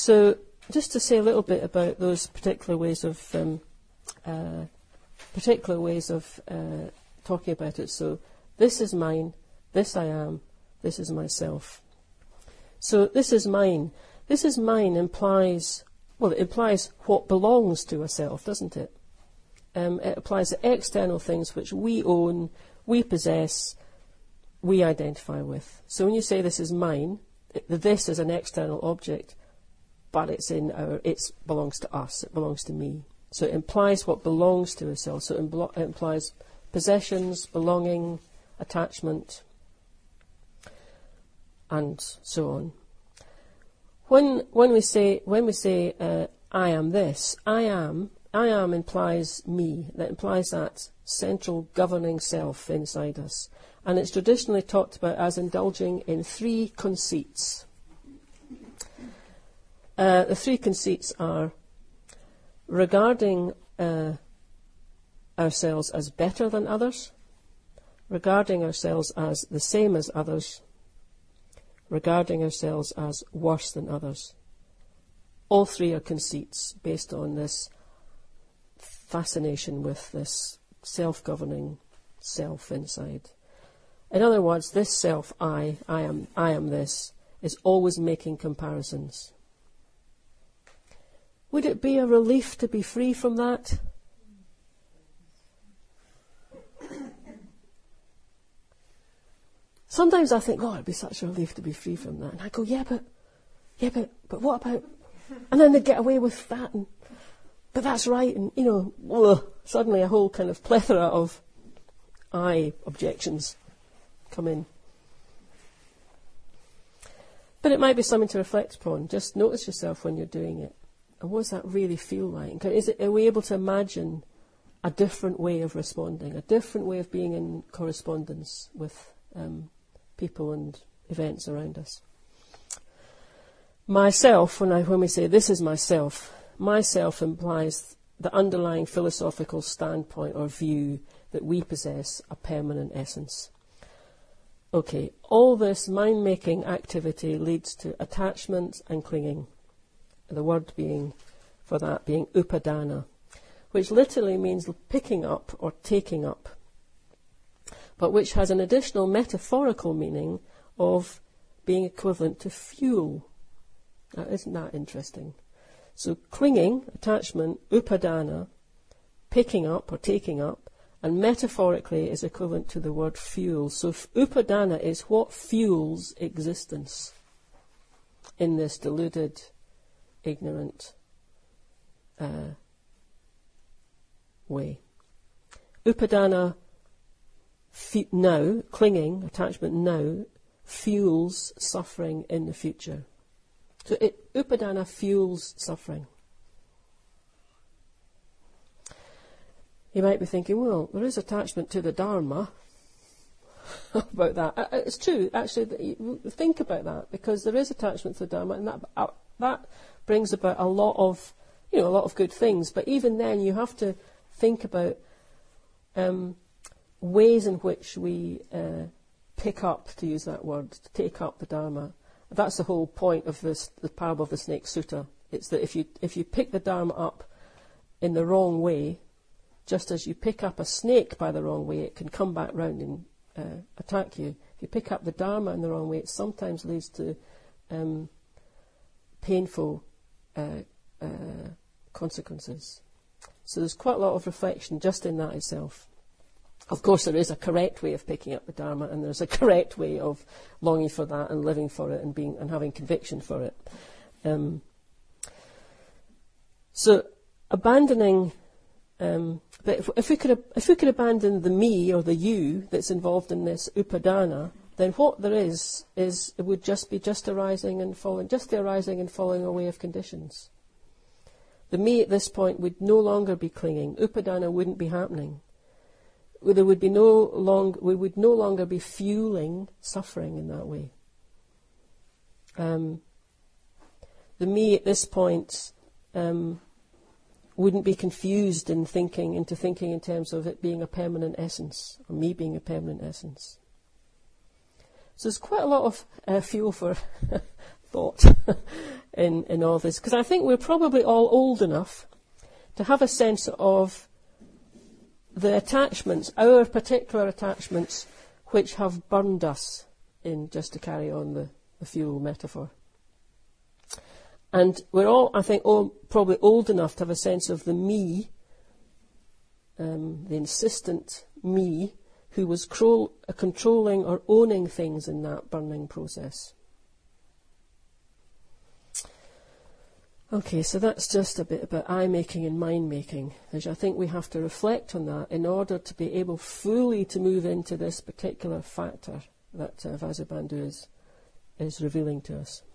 So just to say a little bit about those particular ways of talking about it. So this is mine, this I am, this is myself. So this is mine. This is mine implies, well, it implies what belongs to a self, doesn't it? It applies to external things which we own, we possess, we identify with. So when you say this is mine, this is an external object, but it belongs to us, it belongs to me. So it implies what belongs to a self. So it implies possessions, belonging, attachment, and so on. When we say I am this, I am implies me. That implies that central governing self inside us. And it's traditionally talked about as indulging in three conceits. The three conceits are regarding ourselves as better than others, regarding ourselves as the same as others, regarding ourselves as worse than others. All three are conceits based on this fascination with this self-governing self inside. In other words, this self, I am this, is always making comparisons. Would it be a relief to be free from that? Sometimes I think, it'd be such a relief to be free from that. And I go, but what about... And then they get away with that, but that's right, and, suddenly a whole kind of plethora of I objections come in. But it might be something to reflect upon. Just notice yourself when you're doing it. And what does that really feel like? Are we able to imagine a different way of responding, a different way of being in correspondence with people and events around us? Myself, when we say this is myself implies the underlying philosophical standpoint or view that we possess a permanent essence. Okay, all this mind-making activity leads to attachment and clinging. The word for that being upadana, which literally means picking up or taking up, but which has an additional metaphorical meaning of being equivalent to fuel. Now, isn't that interesting? So clinging, attachment, upadana, picking up or taking up, and metaphorically is equivalent to the word fuel. So upadana is what fuels existence in this deluded, ignorant way. Upadana now, clinging, attachment now, fuels suffering in the future. So upadana fuels suffering. You might be thinking, well, there is attachment to the Dharma. About that. It's true, actually, think about that, because there is attachment to the Dharma, and that brings about a lot of good things. But even then, you have to think about ways in which we pick up, to use that word, to take up the Dharma. That's the whole point of the parable of the snake sutta. It's that if you pick the Dharma up in the wrong way, just as you pick up a snake by the wrong way, it can come back round and attack you. If you pick up the Dharma in the wrong way, it sometimes leads to painful consequences. So there's quite a lot of reflection just in that itself. Of course, there is a correct way of picking up the Dharma, and there's a correct way of longing for that and living for it and having conviction for it. So abandoning, but if we could abandon the me or the you that's involved in this upadana, then what there is it would just be just the arising and falling away of conditions. The me at this point would no longer be clinging. Upadana wouldn't be happening. We would no longer be fueling suffering in that way. The me at this point wouldn't be confused into thinking in terms of it being a permanent essence, or me being a permanent essence. So there's quite a lot of fuel for thought in all this, because I think we're probably all old enough to have a sense of the attachments, our particular attachments, which have burned us, in just to carry on the fuel metaphor. And we're all, I think, probably old enough to have a sense of the me, the insistent me, who was controlling or owning things in that burning process. Okay, so that's just a bit about I-making and mind-making. I think we have to reflect on that in order to be able fully to move into this particular factor that Vasubandhu is revealing to us.